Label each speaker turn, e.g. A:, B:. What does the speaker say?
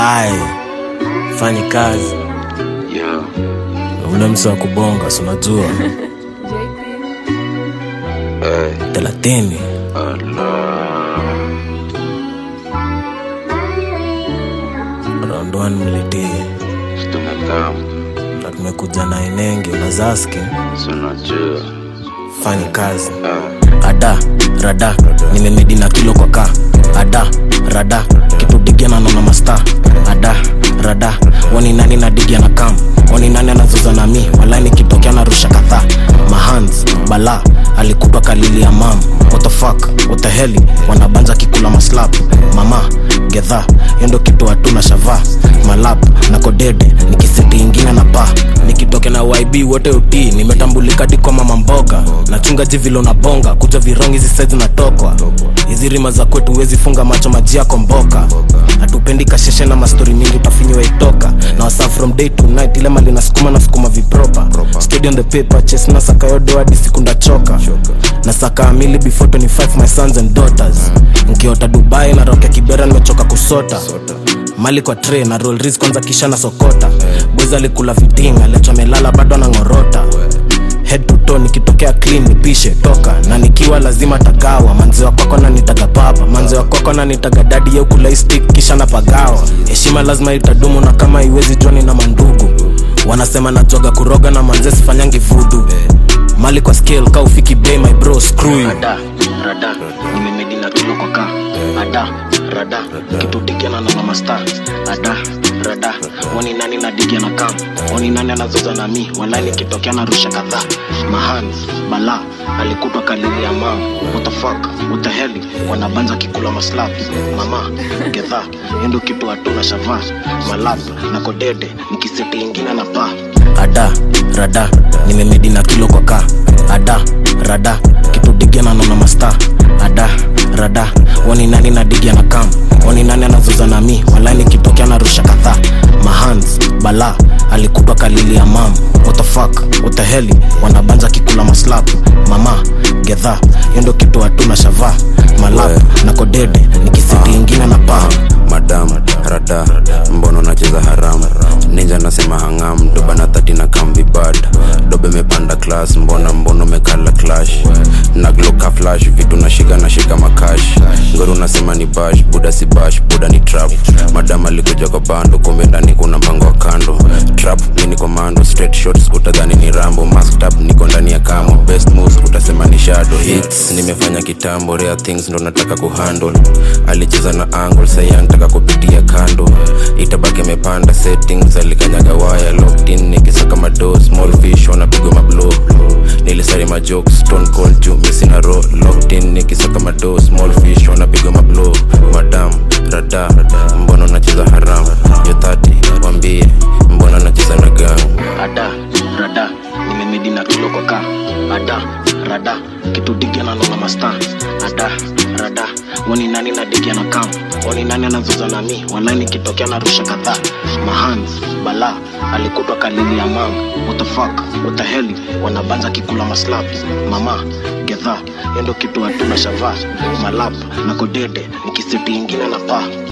A: Aye, fanyi kazi.
B: Yeah.
A: Ule msa wa kubonga, si unajua.
B: Hey.
A: 30.
B: Allah.
A: Round 1 mlidie.
B: Stumekam.
A: Na tumekuja na inengi, unazaski.
B: Sunajua.
A: Fanyi kazi. Ada, rada, nimemedi na kilo kwa ka. Ada, rada, kitu digiana na masta. Ada, rada, wani nani na digiana kam. Wani nani anazoza na mi, walai nikitokea na rusha katha. Mahans, bala, alikupa kalili ya mam. What the fuck, what the hell, wanabanja kikula maslap. Mama, gedha, yendo kitu hatuna shava. Malap, na kodede, nikiseti ingine na pa. Nikitoke na YB wote uti, nimetambulika di kwa mama mboga. Nachunga jivilo na bonga, kuja virongi hizi size natokwa. Hizi rima za kwetu wezi funga macho majia komboka. Hatupendi kasheshe na mastori mingi utafinywa itoka. Na wasa from day to night, ile mali nasukuma na sukuma vipropa. Steady on the paper, chase na saka yodo hadi siku ndachoka. Na saka amili before 25 my sons and daughters. Nkiota Dubai na roke Kibera nimechoka kusota. Mali kwa tray na roll risk kwanza kisha na sokota. Bweza alikula vitinga, lecho melala bado na ngorota. Head to toe nikitokea clean nipishe toka. Na nikiwa lazima tagawa, manzi wa kwako na nitaga baba. Manzi wa kwako na nitaga daddy yeu kula stick kisha na pagawa. Heshima lazima itadumu na kama iwezi joni na mandugu. Wanasema na joga kuroga na manze sifanyangi voodoo. Mali kwa scale ka ufiki bay my bro screw you. Ada, rada, nimemedi na kilo kwa ka. Ada, rada, kitu digiana na mama star. Ada, rada, wani nani na digiana kam. Wani nani anazoza na mi, walai nikitokea na rusha katha. Mahans, bala, alikupa kalili ya mam. What the fuck, what the hell, wanabanja kikula maslap. Mama, gedha, yendo kitu hatuna shava. Malap, na kodede, nikiseti ingine na pa. Ada, rada, nimemedi na kilo kwa ka. Ada, rada, kitu digiana na masta. Ada, rada, wani nani na digiana kam. Wani nani anazoza na mi, walai nikitokea na rusha katha. Mahans, bala, alikupa kalili ya mam. What the fuck, what the hell, wanabanja kikula maslap. Mama, gedha, yendo kitu hatuna shava. Malap, na kodede, nikisiti ingine na pa.
C: Madam, rada, mbono nacheza haramu. Ninja nasema hangam, doba na 30 na kambi bad. Dobe mepanda class, mbono mekala clash. Na gloka flash, vitu nashika makash. Ngoro nasema ni bash, buda si bash, buda ni trap. Madam alikuja kwa bando, kumbe ndani kuna mpango wa kando. Trap, mini commando, straight shots, utadhani ni Rambo. Masked up, niko ndani ya kamo, best moves, utasema ni shadow hits. Nimefanya kitambo, rare things ndo nataka kuhandle. Alicheza na angle, saya nataka kupitia kando. Itabaki mepanda settings, alikanyaga wire. Locked in, nikisaka mado, small fish, wanapigwa mablow. Nilisari majokes, stone cold juu, missing a row. Locked in, nikisaka mado, small fish, wanapigwa mablow. Madam, rada, mbono nacheza haram. Yo 30, wambie, mbono nacheza na gang.
A: Ada, rada, nimemedi na kilo kwa ka. Ada, rada, kitu digiana na masta. Ada, rada, wani nani na digiana kam. Wani nani anazoza na mi, walai nikitokea na rusha katha. Mahans, bala, alikupa kalili ya mam. What the fuck, what the hell, wanabanja kikula maslap. Mama, gedha, yendo kitu hatuna shava. Malap, na kodede, nikiseti ingine na pa.